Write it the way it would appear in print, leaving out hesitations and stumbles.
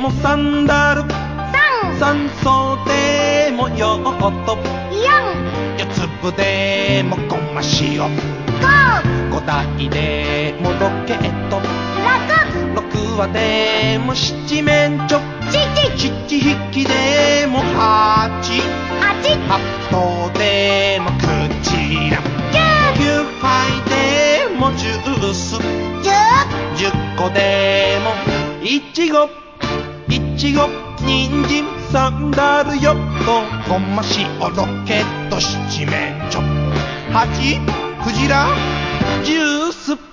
もサンダル、三層でもヨット、四つ葉でもゴマシオ、五台でもロケット、六羽でも七面鳥、七匹でも八頭でもクジラ、九杯でもジュース、十個でもイチゴ、人参、サンダル、ヨット、ゴマシオ、ロケット、七面鳥、ハチ、クジラ、ジュース。